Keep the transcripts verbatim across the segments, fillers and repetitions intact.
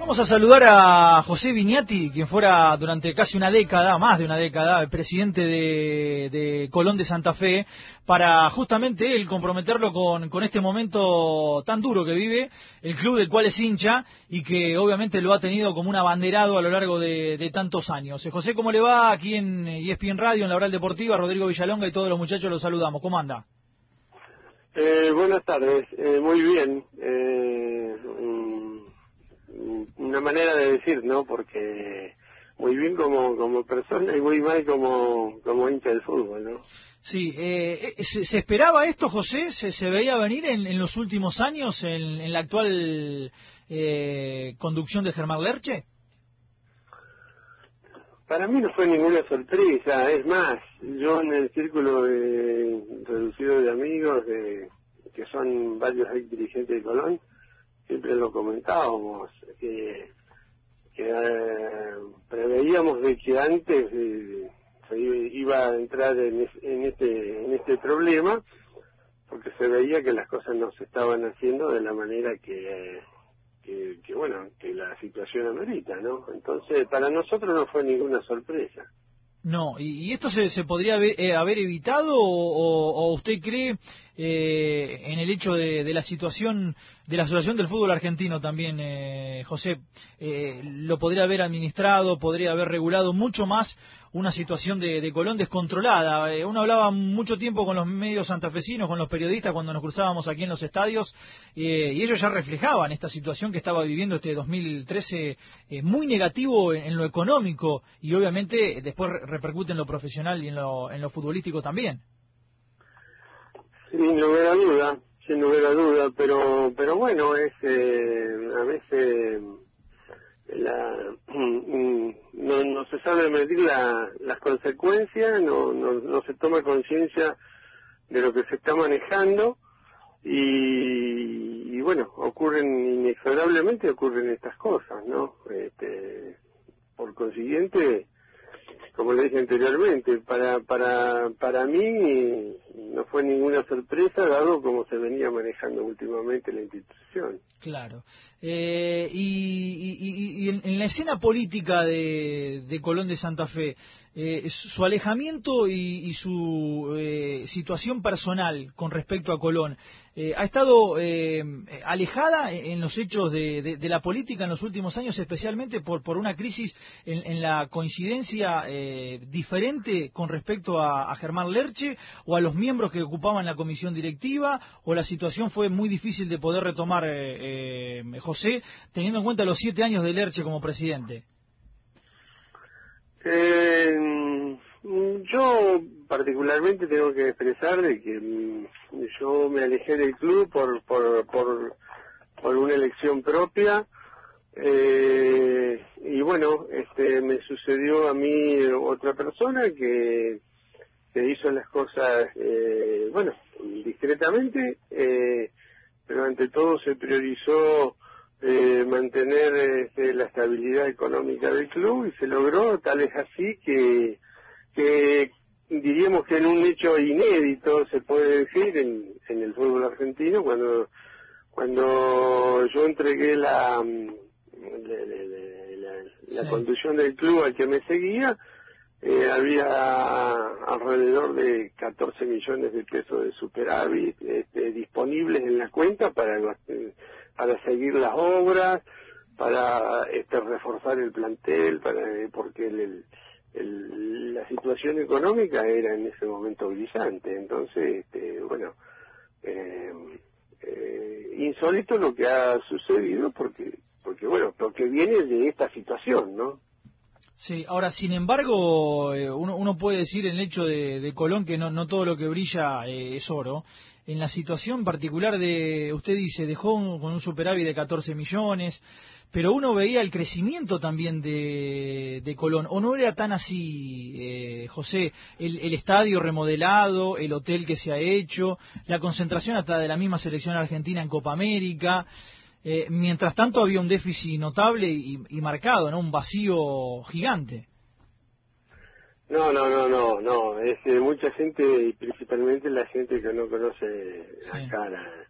Vamos a saludar a José Viñati, quien fuera durante casi una década, más de una década, el presidente de, de Colón de Santa Fe, para justamente él comprometerlo con, con este momento tan duro que vive el club del cual es hincha y que obviamente lo ha tenido como un abanderado a lo largo de, de tantos años. Eh, José, ¿cómo le va? Aquí en E S P N Radio, en la Oral Deportiva, Rodrigo Villalonga y todos los muchachos los saludamos. ¿Cómo anda? Eh, buenas tardes, eh, muy bien. Eh, mm, una manera de decir, ¿no? Porque muy bien como como persona y muy mal como como hincha del fútbol, ¿no? Sí, eh, ¿se, ¿se esperaba esto, José? ¿Se, se veía venir en, en los últimos años en, en la actual eh, conducción de Germán Lerche? Para mí no fue ninguna sorpresa, es más, yo en el círculo de, reducido de amigos, de, que son varios ex dirigentes de Colón, siempre lo comentábamos, que, que eh, preveíamos de que antes eh, se iba a entrar en, es, en este en este problema, porque se veía que las cosas no se estaban haciendo de la manera que... Que, que bueno, que la situación amerita, ¿no? Entonces, para nosotros no fue ninguna sorpresa. No, ¿y, y esto se, se podría haber, eh, haber evitado o, o, o usted cree eh, en el hecho de, de la situación de la Asociación del Fútbol Argentino también, eh, José, eh, lo podría haber administrado, podría haber regulado mucho más una situación de, de Colón descontrolada? Eh, uno hablaba mucho tiempo con los medios santafesinos, con los periodistas cuando nos cruzábamos aquí en los estadios, eh, y ellos ya reflejaban esta situación que estaba viviendo este dos mil trece eh, muy negativo en, en lo económico y obviamente después repercute en lo profesional y en lo, en lo futbolístico también. Sin lugar a duda, sin lugar a duda, pero pero bueno, es eh, a veces la no, no se sabe medir la, las consecuencias, no, no, no se toma conciencia de lo que se está manejando y, y bueno, ocurren inexorablemente ocurren estas cosas, ¿no? Este, por consiguiente, como le dije anteriormente, para para para mí no fue ninguna sorpresa dado cómo se venía manejando últimamente la institución. Claro. Eh, y, y, y en, en la escena política de, de Colón de Santa Fe, eh, su alejamiento y, y su eh, situación personal con respecto a Colón, eh, ¿ha estado eh, alejada en los hechos de, de, de la política en los últimos años, especialmente por, por una crisis en, en la coincidencia eh, diferente con respecto a, a Germán Lerche o a los miembros que ocupaban la comisión directiva, o la situación fue muy difícil de poder retomar, eh, eh, José, teniendo en cuenta los siete años de Lerche como presidente? Eh, yo particularmente tengo que expresar de que mm, yo me alejé del club por por por, por una elección propia, eh, y bueno, este me sucedió a mí otra persona que, que hizo las cosas eh, bueno, discretamente, eh, pero ante todo se priorizó eh, mantener este, la estabilidad económica del club y se logró, tal es así que, que diríamos que en un hecho inédito se puede decir en, en el fútbol argentino, cuando cuando yo entregué la la, la, la, la Sí. conducción del club al que me seguía, eh, había alrededor de catorce millones de pesos de superávit este, disponibles en la cuenta para eh, para seguir las obras, para este reforzar el plantel, para eh, porque el, el, el, la situación económica era en ese momento brillante. Entonces, este, bueno, eh, eh, insólito lo que ha sucedido porque porque bueno, porque viene de esta situación, ¿no? Sí, ahora, sin embargo, eh, uno, uno puede decir en el hecho de, de Colón que no, no todo lo que brilla eh, es oro. En la situación particular de, usted dice, dejó un, con un superávit de catorce millones, pero uno veía el crecimiento también de, de Colón. ¿O no era tan así, eh, José? El, el estadio remodelado, el hotel que se ha hecho, la concentración hasta de la misma selección argentina en Copa América. Eh, mientras tanto había un déficit notable y, y marcado, ¿no? Un vacío gigante. No, no, no, no, no. Es que mucha gente, y principalmente la gente que no conoce Sí. acá la,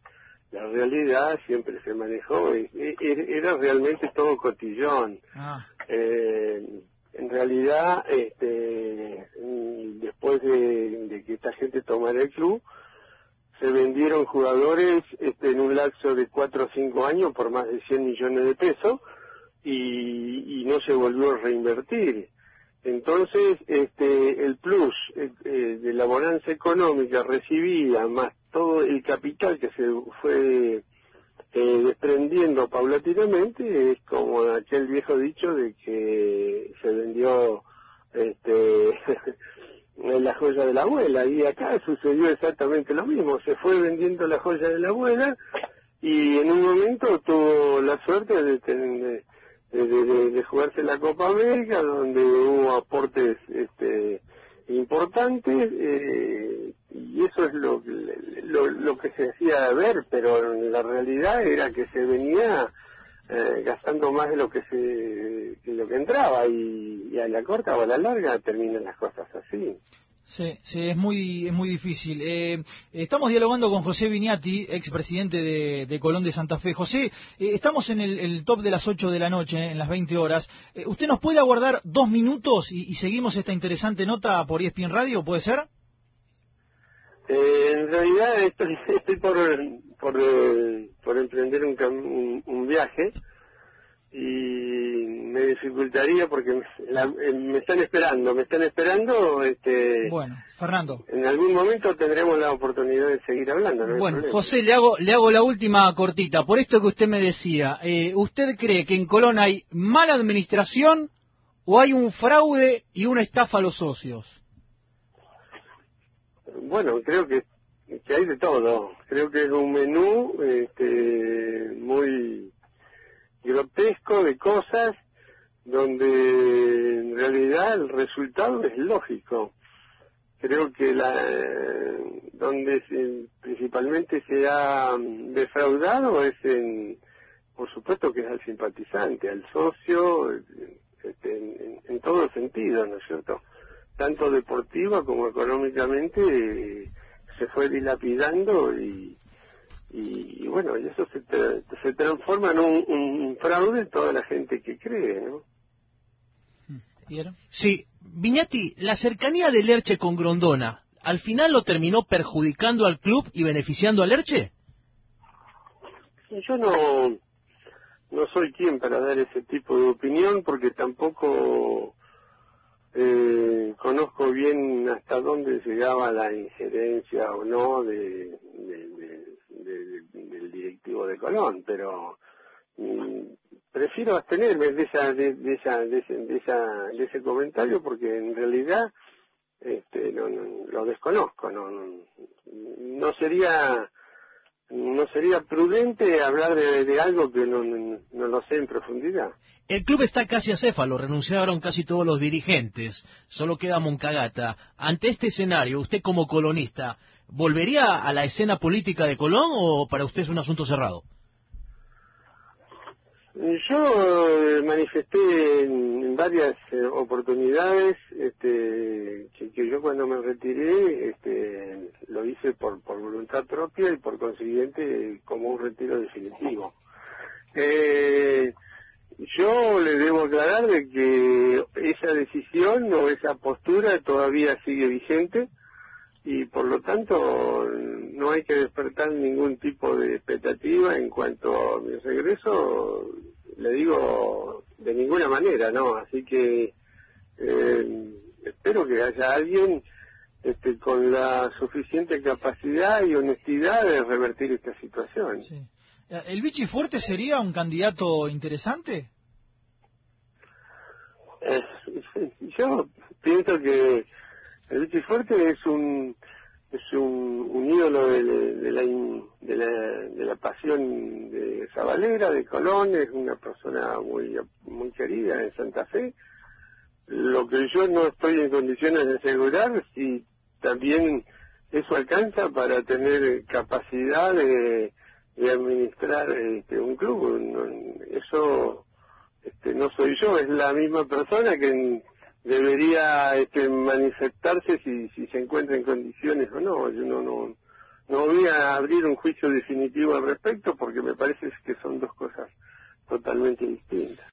La realidad siempre se manejó, era realmente todo cotillón. Ah. Eh, en realidad, este, después de, de que esta gente tomara el club, se vendieron jugadores este, en un lapso de cuatro o cinco años por más de cien millones de pesos y, y no se volvió a reinvertir. Entonces, este, el plus eh, eh, de la bonanza económica recibida, más todo el capital que se fue eh, desprendiendo paulatinamente, es como aquel viejo dicho de que se vendió este la joya de la abuela, y acá sucedió exactamente lo mismo, se fue vendiendo la joya de la abuela y en un momento tuvo la suerte de tener De, de, de jugarse la Copa América, donde hubo aportes este, importantes, eh, y eso es lo, lo, lo que se hacía ver, pero la realidad era que se venía eh, gastando más de lo que se que lo que entraba, y, y a la corta o a la larga terminan las cosas así. Sí, sí, es muy es muy difícil. Eh, estamos dialogando con José Viñati, expresidente de, de Colón de Santa Fe. José, eh, estamos en el, el top de las ocho de la noche, eh, en las veinte horas. Eh, ¿Usted nos puede aguardar dos minutos y, y seguimos esta interesante nota por E S P N Radio, puede ser? Eh, en realidad estoy, estoy por, por, por emprender un, un, un viaje, y me dificultaría porque me, la, me están esperando, me están esperando, este... Bueno, Fernando. En algún momento tendremos la oportunidad de seguir hablando, ¿no? Bueno, José, le hago, le hago la última cortita. Por esto que usted me decía, eh, ¿usted cree que en Colón hay mala administración o hay un fraude y una estafa a los socios? Bueno, creo que, que hay de todo. Creo que es un menú este, muy grotesco de cosas, donde en realidad el resultado es lógico. Creo que la donde se, principalmente se ha defraudado es en, por supuesto que es al simpatizante, al socio, este, en, en todo sentido, ¿no es cierto? Tanto deportiva como económicamente eh, se fue dilapidando, y Y, y bueno, y eso se, tra se transforma en un, un fraude en toda la gente que cree, ¿no? ¿Vieron? Sí, Viñati, la cercanía del Elche con Grondona, ¿al final lo terminó perjudicando al club y beneficiando al Elche? Yo no, no soy quien para dar ese tipo de opinión, porque tampoco eh, conozco bien hasta dónde llegaba la injerencia o no de, de, de De, de, del directivo de Colón, pero mm, prefiero abstenerme de esa de, de esa de ese, de esa de ese comentario, porque en realidad este no, no lo desconozco, no, no no sería no sería prudente hablar de, de algo que no, no no lo sé en profundidad. El club está casi acéfalo, renunciaron casi todos los dirigentes, solo queda Moncagata. Ante este escenario, usted como colonista, ¿volvería a la escena política de Colón o para usted es un asunto cerrado? Yo eh, manifesté en varias eh, oportunidades este, que, que yo cuando me retiré este, lo hice por, por voluntad propia y por consiguiente como un retiro definitivo. Eh, yo le debo aclarar de que esa decisión o esa postura todavía sigue vigente, y por lo tanto no hay que despertar ningún tipo de expectativa en cuanto a mi regreso, le digo, de ninguna manera, ¿no? Así que eh, espero que haya alguien este, con la suficiente capacidad y honestidad de revertir esta situación. Sí. ¿El Vichy Fuerte sería un candidato interesante? Eh, yo pienso que el Vichy Fuerte es un es un, un ídolo de, de, la in, de la de la pasión de Zabalera, de Colón, es una persona muy muy querida en Santa Fe. Lo que yo no estoy en condiciones de asegurar si también eso alcanza para tener capacidad de, de administrar este, un club. No, eso este, no soy yo, es la misma persona que en, debería este, manifestarse si, si se encuentra en condiciones o no. Yo no, no no voy a abrir un juicio definitivo al respecto porque me parece que son dos cosas totalmente distintas.